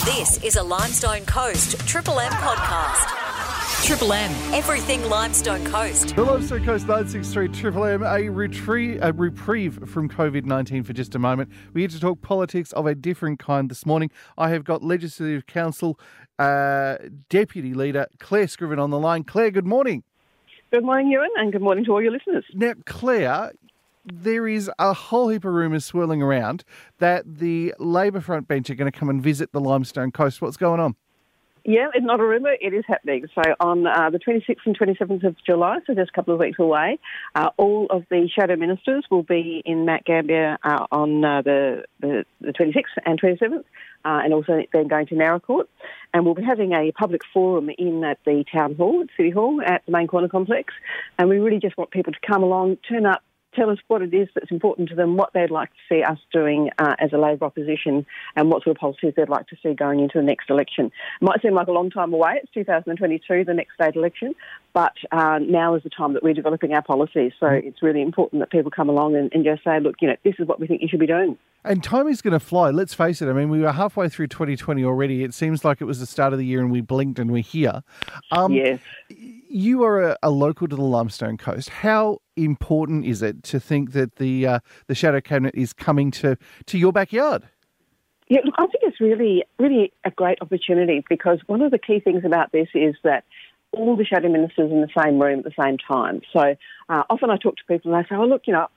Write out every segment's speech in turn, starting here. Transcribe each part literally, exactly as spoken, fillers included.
This is a Limestone Coast Triple M podcast. Triple M, everything Limestone Coast. The Limestone Coast nine six three Triple M, a, retrieve, a reprieve from COVID nineteen for just a moment. We're here to talk politics of a different kind this morning. I have got Legislative Council uh, Deputy Leader Claire Scriven on the line. Claire, good morning. Good morning, Ewan, and good morning to all your listeners. Now, Claire, there is a whole heap of rumours swirling around that the Labor front bench are going to come and visit the Limestone Coast. What's going on? Yeah, it's not a rumour, it is happening. So on uh, the twenty-sixth and twenty-seventh of July, so just a couple of weeks away, uh, all of the shadow ministers will be in Mount Gambier uh, on uh, the, the, the twenty-sixth and twenty-seventh, uh, and also then going to Naracoorte. And we'll be having a public forum in at the Town Hall, at City Hall, at the Main Corner Complex. And we really just want people to come along, turn up, tell us what it is that's important to them, what they'd like to see us doing uh, as a Labor opposition, and what sort of policies they'd like to see going into the next election. It might seem like a long time away. It's two thousand twenty-two, the next state election, but uh, now is the time that we're developing our policies. So it's really important that people come along and, and just say, look, you know, this is what we think you should be doing. And time is going to fly. Let's face it. I mean, we were halfway through twenty twenty already. It seems like it was the start of the year and we blinked and we're here. Um, yes. You are a, a local to the Limestone Coast. How important is it to think that the uh, the Shadow Cabinet is coming to, to your backyard? Yeah, look, I think it's really, really a great opportunity, because one of the key things about this is that all the shadow ministers in the same room at the same time. So uh, often I talk to people and they say, oh, look, you know,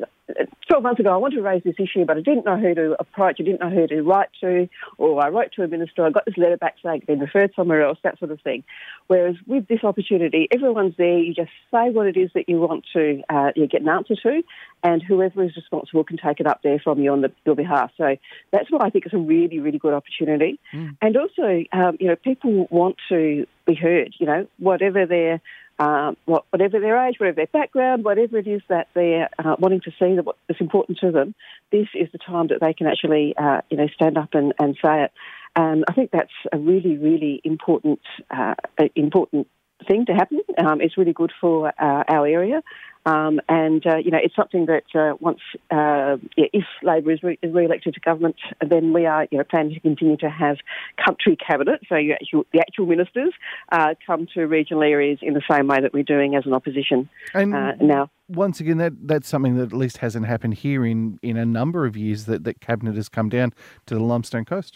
twelve months ago I wanted to raise this issue, but I didn't know who to approach, I didn't know who to write to, or I wrote to a minister, I got this letter back saying it's been referred somewhere else, that sort of thing. Whereas with this opportunity, everyone's there, you just say what it is that you want to uh, you get an answer to, and whoever is responsible can take it up there from you on the, your behalf. So that's what I think is a really, really good opportunity. Mm. And also, um, you know, people want to be heard, you know, whatever their um, what, whatever their age, whatever their background, whatever it is that they're uh, wanting to see that what's important to them, this is the time that they can actually, uh, you know, stand up and, and say it. And I think that's a really, really important, uh, important thing to happen. Um, it's really good for uh, our area. Um, and, uh, you know, it's something that uh, once, uh, yeah, if Labor is, re- is re-elected to government, then we are, you know, planning to continue to have country cabinet, so you actual, the actual ministers uh, come to regional areas in the same way that we're doing as an opposition and uh, now. Once again, that that's something that at least hasn't happened here in, in a number of years, that, that cabinet has come down to the Limestone Coast.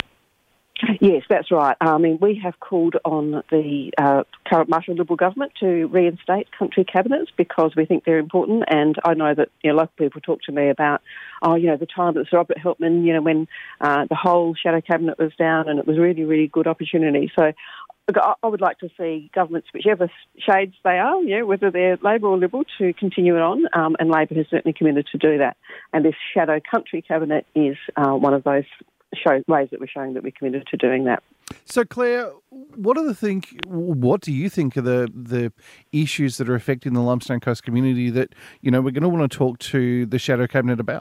Yes, that's right. I mean, we have called on the uh, current Marshall Liberal government to reinstate country cabinets because we think they're important. And I know that, you know, local people talk to me about, oh, you know, the time that Sir Robert Helpman, you know, when uh, the whole shadow cabinet was down, and it was really, really good opportunity. So I would like to see governments, whichever shades they are, yeah, whether they're Labor or Liberal, to continue it on, um, and Labor has certainly committed to do that. And this shadow country cabinet is uh, one of those show, ways that we're showing that we're committed to doing that. So, Claire, what are the think? What do you think are the the issues that are affecting the Limestone Coast community that, you know, we're going to want to talk to the Shadow Cabinet about?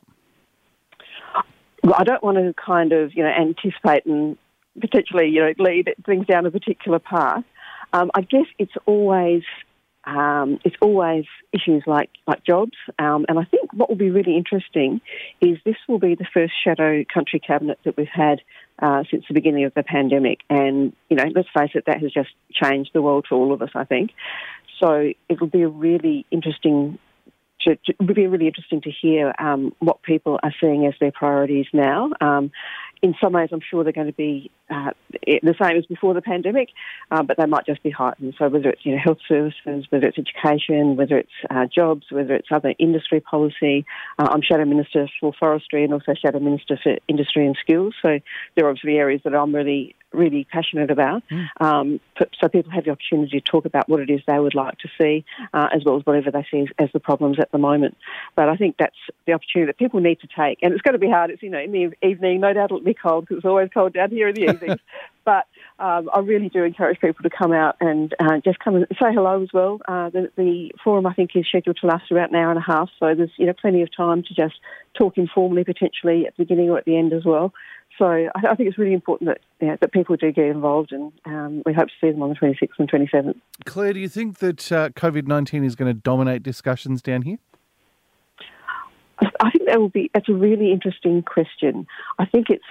Well, I don't want to kind of, you know, anticipate and potentially, you know, lead things down a particular path. Um, I guess it's always um, it's always issues like like jobs, um, and I think what will be really interesting is this will be the first shadow country cabinet that we've had uh, since the beginning of the pandemic, and you know, let's face it, that has just changed the world for all of us, I think. So it will be a really interesting. To, to, it would be really interesting to hear um, what people are seeing as their priorities now. Um, in some ways, I'm sure they're going to be uh, the same as before the pandemic, uh, but they might just be heightened. So whether it's, you know, health services, whether it's education, whether it's uh, jobs, whether it's other industry policy. Uh, I'm Shadow Minister for Forestry and also Shadow Minister for Industry and Skills. So there are obviously areas that I'm really really passionate about. Mm. Um, so people have the opportunity to talk about what it is they would like to see, uh, as well as whatever they see as, as the problems at the moment. But I think that's the opportunity that people need to take. And it's going to be hard. It's, you know, in the evening, no doubt it'll be cold because it's always cold down here in the evenings. But um, I really do encourage people to come out and uh, just come and say hello as well. Uh, the, the forum, I think, is scheduled to last about an hour and a half. So there's, you know, plenty of time to just talk informally, potentially at the beginning or at the end as well. So I, I think it's really important that you know, that people do get involved, and um, we hope to see them on the twenty-sixth and twenty-seventh. Claire, do you think that uh, COVID nineteen is going to dominate discussions down here? I think that will be. That's a really interesting question. I think it's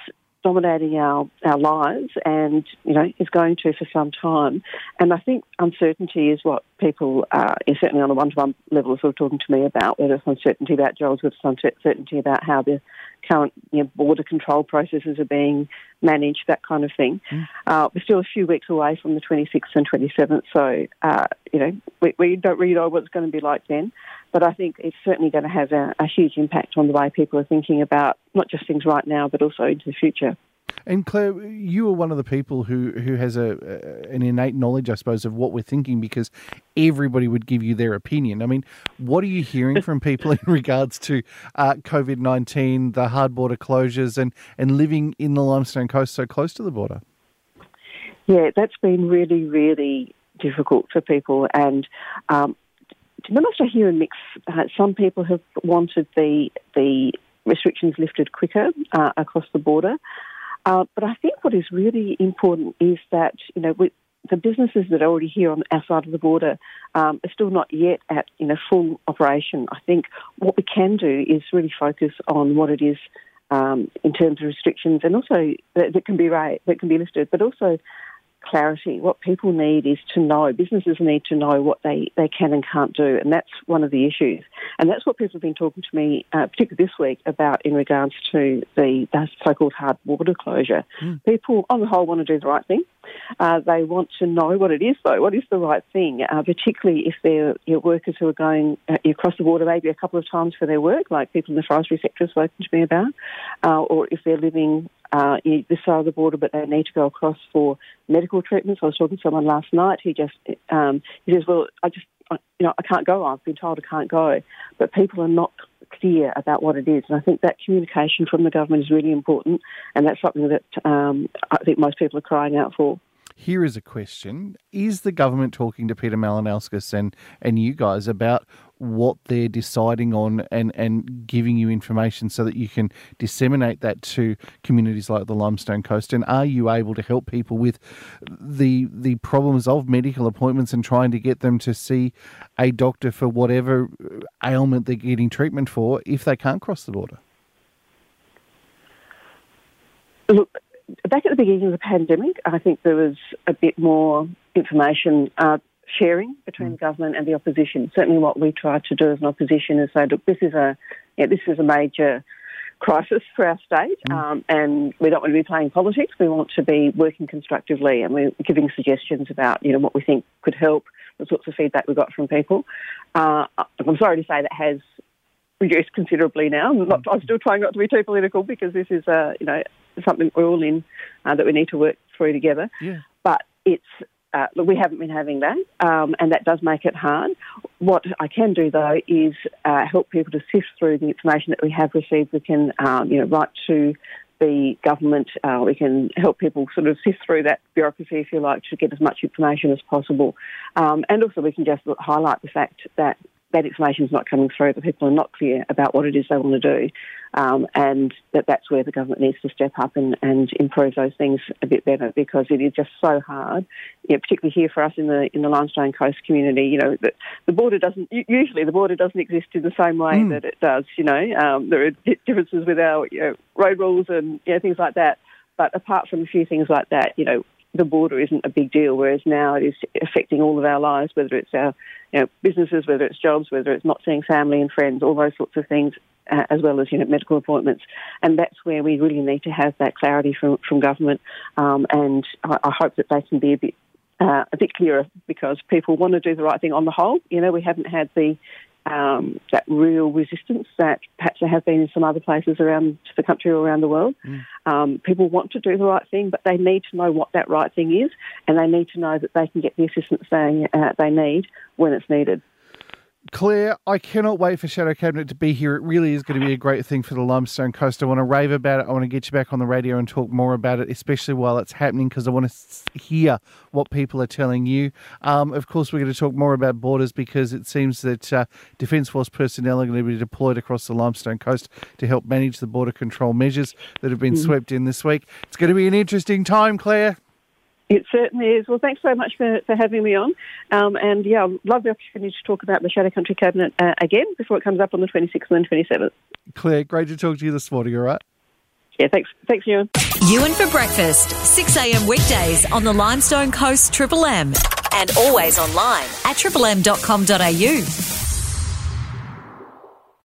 dominating our, our lives and, you know, is going to for some time. And I think uncertainty is what people are, is certainly on a one-to-one level, sort of talking to me about, whether it's uncertainty about jobs, whether it's uncertainty about how the current, you know, border control processes are being managed, that kind of thing. Mm. Uh, we're still a few weeks away from the twenty-sixth and twenty-seventh, so, uh, you know, we, we don't really know what it's going to be like then. But I think it's certainly going to have a, a huge impact on the way people are thinking about not just things right now, but also into the future. And Claire, you are one of the people who, who has a, a an innate knowledge, I suppose, of what we're thinking, because everybody would give you their opinion. I mean, what are you hearing from people in regards to uh, COVID nineteen, the hard border closures, and, and living in the Limestone Coast so close to the border? Yeah, that's been really, really difficult for people. And um, to be honest, I hear a mix. Uh, some people have wanted the the restrictions lifted quicker uh, across the border. Uh, but I think what is really important is that, you know, we, the businesses that are already here on our side of the border um, are still not yet at, you know, full operation. I think what we can do is really focus on what it is um, in terms of restrictions, and also that, that can be right, that can be lifted, but also clarity. What people need is to know, businesses need to know what they, they can and can't do, and that's one of the issues. And that's what people have been talking to me, uh, particularly this week, about in regards to the, the so-called hard border closure. Mm. People, on the whole, want to do the right thing. Uh, they want to know what it is, though. What is the right thing, uh, particularly if they're you know, workers who are going uh, across the border maybe a couple of times for their work, like people in the forestry sector have spoken to me about, uh, or if they're living uh, you know, this side of the border but they need to go across for medical treatments. I was talking to someone last night who just, um, he says, well, I just, you know, I can't go. I've been told I can't go. But people are not clear about what it is. And I think that communication from the government is really important, and that's something that um, I think most people are crying out for. Here is a question. Is the government talking to Peter Malinauskas and, and you guys about what they're deciding on and, and giving you information so that you can disseminate that to communities like the Limestone Coast? And are you able to help people with the the problems of medical appointments and trying to get them to see a doctor for whatever ailment they're getting treatment for if they can't cross the border? Look, back at the beginning of the pandemic, I think there was a bit more information uh, sharing between mm. the government and the opposition. Certainly what we tried to do as an opposition is say, look, this is a yeah, this is a major crisis for our state, mm. um, and we don't want to be playing politics. We want to be working constructively, and we're giving suggestions about, you know, what we think could help, the sorts of feedback we got from people. Uh, I'm sorry to say that has reduced considerably now. I'm, not, I'm still trying not to be too political because this is, uh, you know, something we're all in uh, that we need to work through together. Yeah. But it's uh, look, we haven't been having that, um, and that does make it hard. What I can do though is uh, help people to sift through the information that we have received. We can, um, you know, write to the government. Uh, we can help people sort of sift through that bureaucracy, if you like, to get as much information as possible. Um, and also we can just highlight the fact that that information is not coming through, that people are not clear about what it is they want to do, um, and that that's where the government needs to step up and, and improve those things a bit better, because it is just so hard, you know, particularly here for us in the in the Limestone Coast community. You know, the, the border doesn't usually the border doesn't exist in the same way mm. that it does. You know, um, there are differences with our you know, road rules and you know, things like that. But apart from a few things like that, you know, the border isn't a big deal, whereas now it is affecting all of our lives, whether it's our you know, businesses, whether it's jobs, whether it's not seeing family and friends, all those sorts of things, uh, as well as you know, medical appointments. And that's where we really need to have that clarity from, from government, um, and I, I hope that they can be a bit uh, a bit clearer, because people want to do the right thing on the whole. You know, we haven't had the Um, that real resistance that perhaps there have been in some other places around the country or around the world. Mm. Um, people want to do the right thing, but they need to know what that right thing is, and they need to know that they can get the assistance they, uh, they need when it's needed. Claire, I cannot wait for Shadow Cabinet to be here. It really is going to be a great thing for the Limestone Coast. I want to rave about it. I want to get you back on the radio and talk more about it, especially while it's happening, because I want to hear what people are telling you. Um, of course, we're going to talk more about borders, because it seems that uh, Defence Force personnel are going to be deployed across the Limestone Coast to help manage the border control measures that have been mm. swept in this week. It's going to be an interesting time, Claire. It certainly is. Well, thanks so much for, for having me on. Um, and, yeah, I'd love the opportunity to talk about the Shadow Country Cabinet uh, again before it comes up on the twenty-sixth and the twenty-seventh. Claire, great to talk to you this morning, all right? Yeah, thanks, thanks, Ewan. Ewan for breakfast, six a.m. weekdays on the Limestone Coast Triple M, and always online at triple m dot com dot a u.